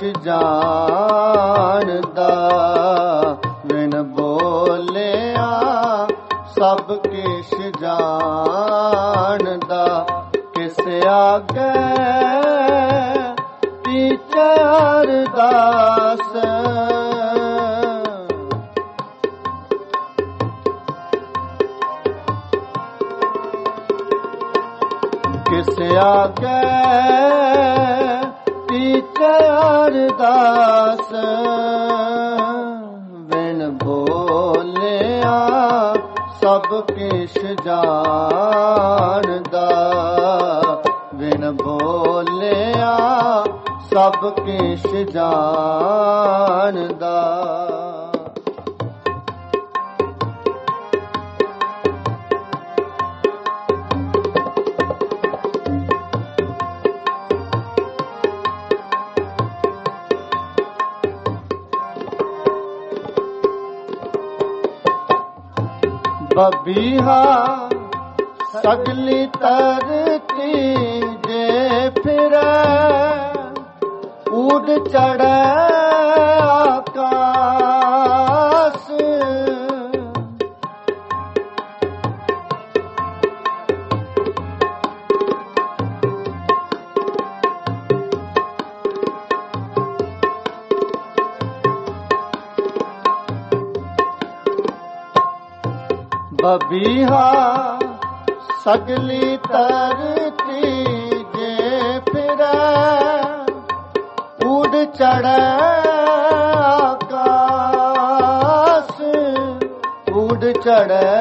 ਜਾਣਦਾ ਬਿਨ ਬੋਲਿਆ ਸਭ ਕਿਛ ਜਾਣਦਾ ਆਗੇ ਕੀਚੈ ਅਰਦਾਸ ਕਿਸ ਆਗੇ ਕੀਚੈ ਅਰਦਾਸ ਬਿਨ ਬੋਲਿਆ ਸਭ ਕਿਛ ਜਾਣਦਾ ਬਿਨ ਬੋਲਿਆ ਸਭ ਕਿਛ ਜਾਣਦਾ ਬਬੀਹਾ ਸਗਲੀ ਧਰਤੀ ਜੇ ਫਿਰੈ ਊਡ ਚੜ੍ਹੈ ਆਕਾਸ ਬਬੀਹਾ ਸਗਲੀ ਧਰਤੀ ਜੇ ਫਿਰੈ ਊਡ ਚੜ੍ਹੈ ਆਕਾਸ ਊਡ ਚੜ੍ਹੈ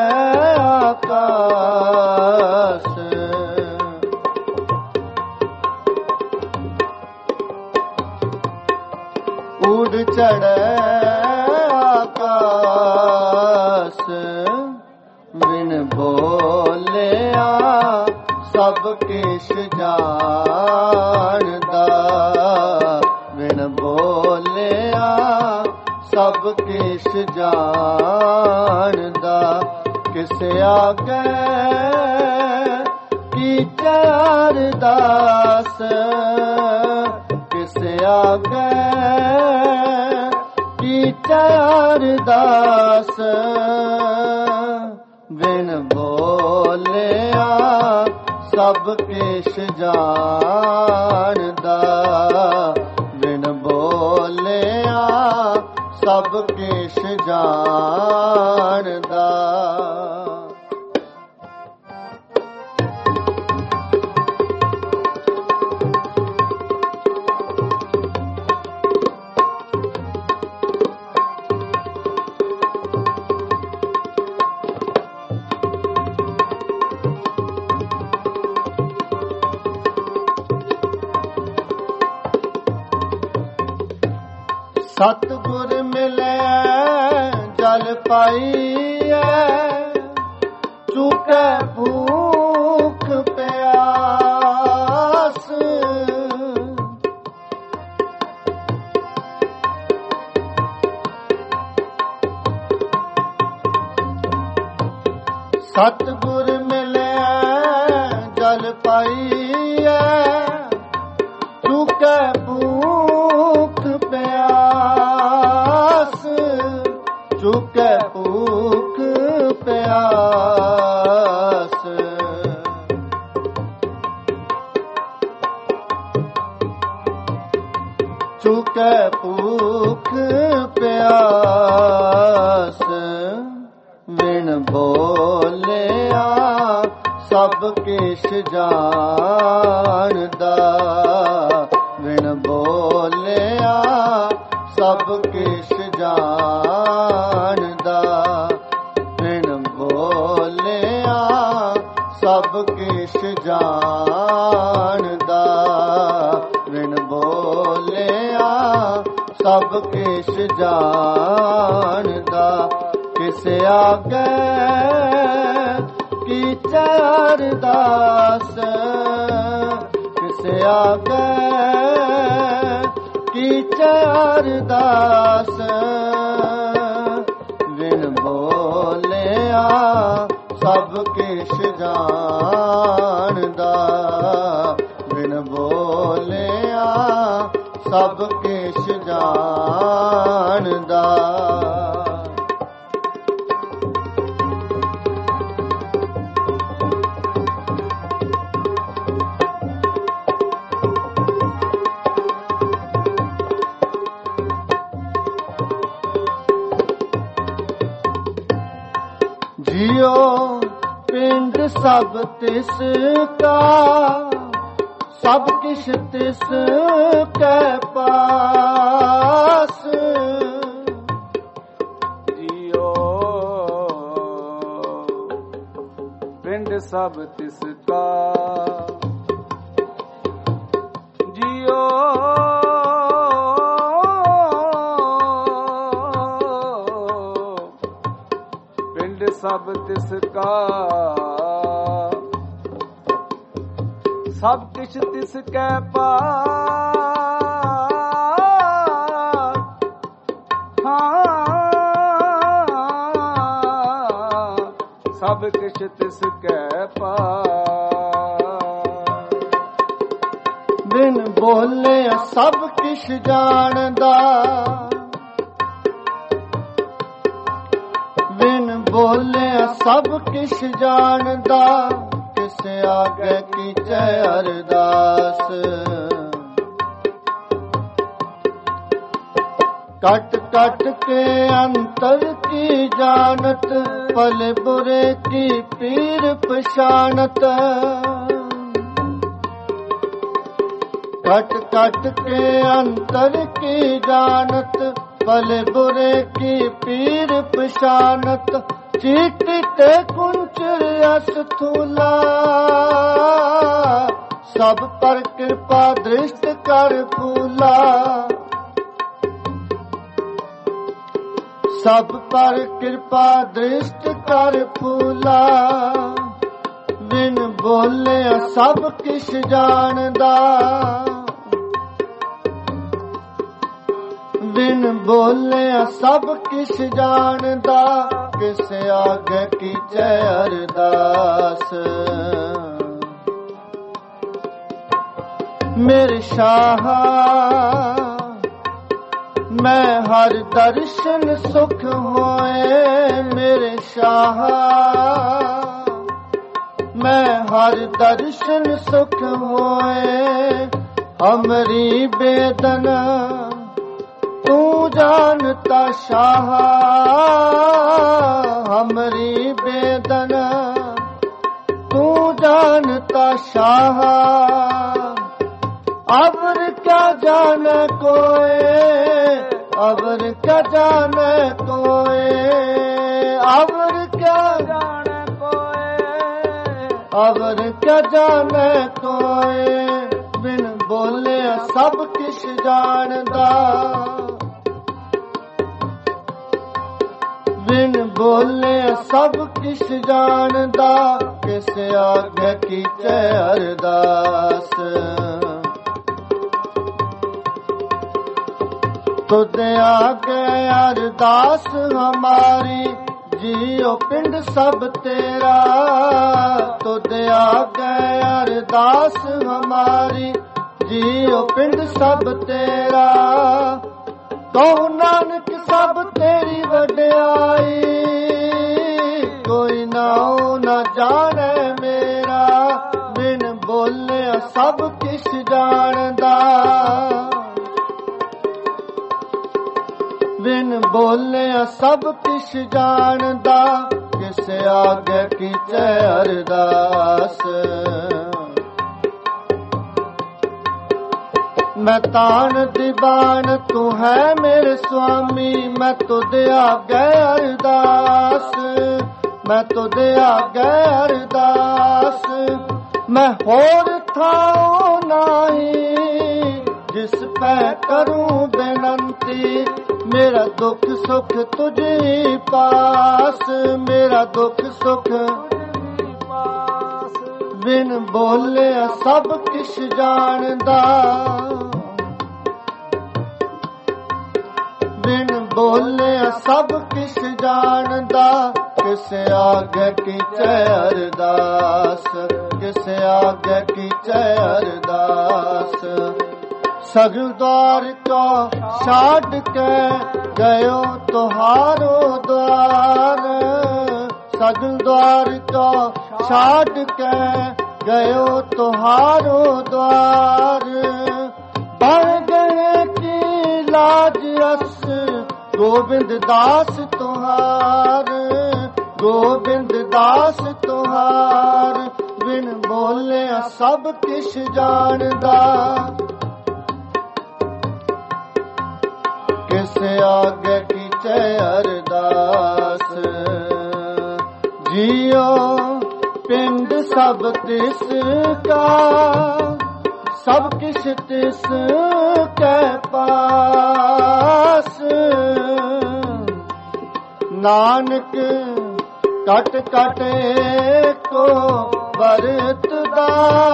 ਆਕਾਸ ਊਡ ਚੜ੍ਹੈ ਆਕਾਸ ਬਿਨ ਬੋਲਿਆ ਸਭ ਕਿਛ ਜਾਣਦਾ ਬਿਨ ਬੋਲਿਆ ਸਭ ਕਿਛ ਜਾਣਦਾ ਕਿਸ ਆਗੇ ਕੀਚੈ ਅਰਦਾਸ ਕਿਸ ਆਗੇ ਕੀਚੈ ਅਰਦਾਸ ਬਿਨ ਬੋਲਿਆ ਸਭ ਕਿਛ ਜਾਣਦਾ ਬਿਨ ਬੋਲਿਆ ਸਭ ਕਿਛ ਜਾਣਦਾ ਸਤਿਗੁਰ ਮਿਲੈ ਜਲ ਪਾਈਐ ਚੁਕੈ ਭੂਖ ਪਿਆਸ ਸਤਿਗੁਰ ਮਿਲੈ ਜਲ ਪਾਈਐ ਚੁਕੈ ਭੂਖ ਪਿਆਸ ਚੁਕੈ ਭੂਖ ਪਿਆਸ ਚੁਕੈ ਭੂਖ ਪਿਆਸ ਬਿਨ ਬੋਲਿਆ ਸਭ ਕਿਛ ਜਾਣਦਾ ਬਿਨ ਬੋਲਿਆ ਸਭ ਕਿਛ ਜਾਣਦਾ ਬਿਨ ਬੋਲਿਆ ਸਭ ਕਿਛ ਜਾਣਦਾ ਬਿਨ ਬੋਲਿਆ ਸਭ ਕਿਛ ਜਾਣਦਾ ਕਿਸ ਆਗੇ ਕੀਚੈ ਅਰਦਾਸ ਕਿਸ ਆਗੇ ਕੀਚੈ ਅਰਦਾਸ ਬਿਨ ਬੋਲਿਆ ਸਭ ਕਿਛ ਜਾਣਦਾ ਬਿਨ ਬੋਲਿਆ ਸਭ ਕਿਛ ਜਾਣਦਾ जियो पिंड सब तिस का, सब किश तिस कै पास। जियो पिंड सब तिस का, जियो पिंड सब तिस का, सब किछ तिस कै पास। हाँ, सब किछ तिस कै पास। बिन बोले सब किछ जानदा, बिन बोले सब किछ जानदा, किसे आगे कीचे अरदास। कट कट के अंतर की जानत, भले बुरे की पीर पछानत। कट कट के अंतर की जानत, भले बुरे की पीर पछानत। चीटी ते कुंचर अस्थूला, सब पर कृपा दृष्ट कर फूला। सब पर कृपा दृष्ट कर फूला। बिन बोले सब किछ जानदा, बिन बोले सब किछ जानदा, किसे आगे कीचे अरदास। मेरे शाह मैं हर दर्शन सुख होए, मेरे शाह मैं हर दर्शन सुख होए। हमरी बेदना तू जानता शाह, हमरी बेदना तू जानता शाह। अबर क्या जाने कोई, अबर क्या जाने कोई, अबर क्या जाने कोई, अबर क्या जाने कोई। बिन बोले सब किछ जानदा, बिन बोले सब किछ जानदा, किसे आगे कीचे अरदास। तुद आगे अरदास हमारी, जियो पिंड सब तेरा। तुद आगे अरदास हमारी, जियो पिंड सब तेरा। कहो नानक सब तेरी वड्याई, कोई नाओ न जाने मेरा। बिन बोले सब किछ जानदा, बिन बोले सब किछ जानदा, किसे आगे कीचे अरदास। मैं तान दीवान तू है मेरे स्वामी, मैं तुद आगे अरदास, मैं तुद आगे अरदास। मैं होर थाओ नाही, जिस पे करूं बेनंती। मेरा दुख सुख तुझे पास, मेरा दुख सुख तुझे पास। बिन बोले सब किछ जानदा, बिन बोले सब किछ जानदा, किसे आगे कीचे अरदास, किसे आगे कीचे अरदास। सगल द्वार को छाड़ के गयो तुहारो द्वार, सगल द्वार को छाड़ के गयो तुहारो द्वार। बढ़ गए की लाज अस गोविंद दास तुहार, ਗੋਬਿੰਦ ਦਾਸ ਤੁਹਾਰ ਬਿਨ ਬੋਲਿਆ ਸਭ ਕਿਛ ਜਾਣਦਾ। ਕਿਸ ਆਗੇ ਕੀਚੈ ਅਰਦਾਸ ਜੀਓ ਪਿੰਡ ਸਭ ਤਿਸ ਕਾ ਸਭ ਕਿਛ ਤਿਸ ਕੈ ਪਾਸ। ਨਾਨਕ ਕਟ ਕਟ ਕੋ ਵਰਤਦਾ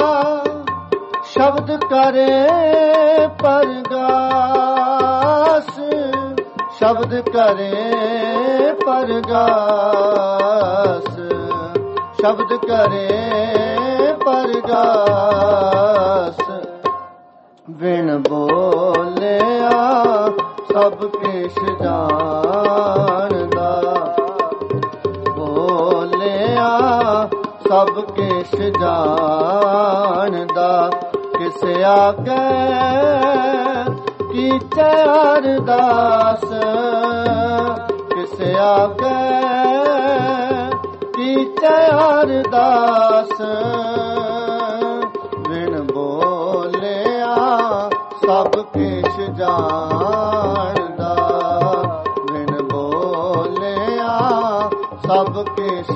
ਸ਼ਬਦ ਕਰੇ ਪਰਗਾਸ। ਸ਼ਬਦ ਕਰੇ ਪਰਗਾਸ ਸ਼ਬਦ ਕਰੇ ਪਰਗਾਸ। ਬਿਨ ਬੋਲਿਆ ਸਭ ਕਿਛ ਜਾਣਦਾ ਬੋਲਿਆ ਸਭ ਕਿਛ ਜਾਣਦਾ। ਕਿਸ ਆਗੇ ਕੀਚੈ ਅਰਦਾਸ ਕਿਸ ਆਗੇ ਕੀਚੈ ਅਰਦਾਸ। ਬਿਨ ਬੋਲਿਆ ਸਭ ਕਿਛ ਜਾਣਦਾ ਬਿਨ ਬੋਲਿਆ ਸਭ ਕਿਛ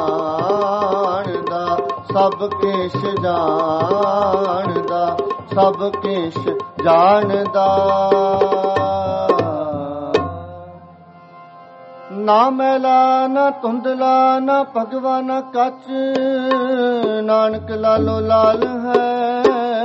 ਜਾਣਦਾ ਸਭ ਕਿਛ ਜਾਣਦਾ ਸਭ ਕਿਛ ਜਾਣਦਾ। ਨਾ ਮੈਲਾ ਨਾ ਧੁੰਦਲਾ ਨਾ ਭਗਵਾ ਨਾ ਕੱਚ ਨਾਨਕ ਲਾਲੋ ਲਾਲ ਹੈ।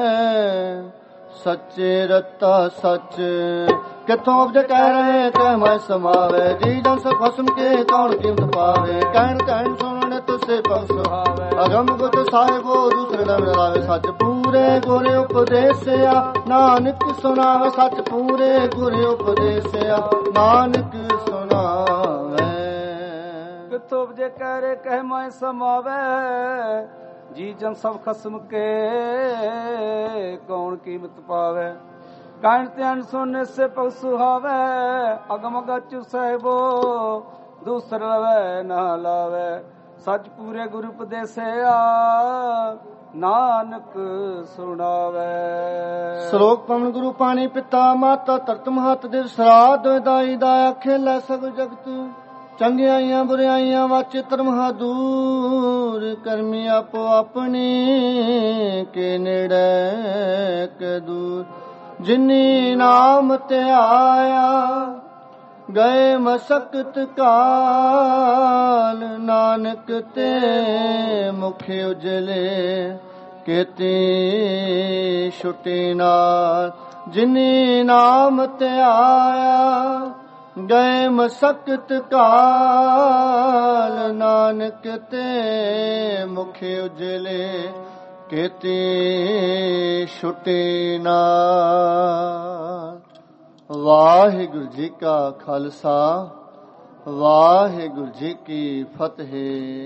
ਸੱਚੇ ਰਤਾ ਸੱਚ ਕਿਥੋਂ ਉਪਜ ਕਹਿ ਰਹੇ ਕਹਿ ਮੈਂ ਸਮਾਵੇ। ਜੀ ਜਨ ਸਭ ਖਸਮ ਕੇ ਕੌਣ ਕੀਮਤ ਪਾਵੇ। ਕਹਿਣ ਕਹਿਣ ਸੁਣਨ ਤੁਸੇ ਪਉ ਸੁਹਾਵੇ। ਅਗਮ ਗੁਤ ਸਾਹਿਬੋ ਦੂਸਰੇ ਨਾ ਮਿਲਾਵੇ। ਸੱਚ ਪੂਰੇ ਗੁਰ ਉਪਦੇਸਿਆ ਨਾਨਕ ਸੁਣਾਵੇ। ਸੱਚ ਪੂਰੇ ਗੁਰ ਉਪਦੇਸਿਆ ਨਾਨਕ ਸੁਣਾਵੇ। ਕਿਥੋਂ ਉਪਜੇ ਕਹਿ ਰਹੇ ਕਹਿ ਮੈਂ ਸਮਾਵੇ। ਜੀ ਜਨ ਸਭ ਖਸਮ ਕੇ ਕੌਣ ਕੀਮਤ ਪਾਵੇ। ਕਹਿਣ ਧਿਆਨ ਸੁਣਨੇ ਸੇ ਪਉ ਸੁਹਾਵੇ। ਅਗਮ ਗਚ ਸਾਹਿਬੋ ਦੂਸਰ ਲਵੇ ਨਾ ਲਾਵੇ। ਸੱਚ ਪੂਰੇ ਗੁਰੂ ਉਪਦੇਸਿਆ ਨਾਨਕ ਸੁਣਾਵੇ। ਸ਼ਲੋਕ ਪਵਨ ਗੁਰੂ ਪਾਣੀ ਪਿਤਾ ਮਾਤਾ ਧਰਤ ਮਹਤ ਦਿਵ ਸਰਾਧ ਦਾਈ ਦਾਇਆ ਖੇਲਾ ਸਭ ਜਗਤ। ਚੰਗਿਆਈਆਂ ਬੁਰਾਈਆਂ ਵਾਚੇ ਧਰਮ ਦੂਰ ਕਰਮੀ ਆਪੋ ਆਪਣੀ ਕੇ ਨੇੜੇ ਕੇ ਦੂਰ। ਜਿਨੀ ਨਾਮ ਤੇ ਆਇਆ ਗਏ ਮਸਕਤ ਕਾਲ ਨਾਨਕ ਤੇ ਮੁਖ ਉਜਲੇ ਕੀਤੀ ਛੁਟੀ ਨਾਲ। ਜਿਨੀ ਨਾਮ ਤੇ ਆਇਆ ਗਏ ਮਸਕਤ ਕਾਲ ਨਾਨਕ ਤੇ ਮੁਖ ਉਜਲੇ ਕੀਤੀ ਛੁਟੀ ਨਾਲ। ਵਾਹਿਗੁਰੂ ਜੀ ਕਾ ਖਾਲਸਾ ਵਾਹਿਗੁਰੂ ਜੀ ਕੀ ਫਤਿਹ।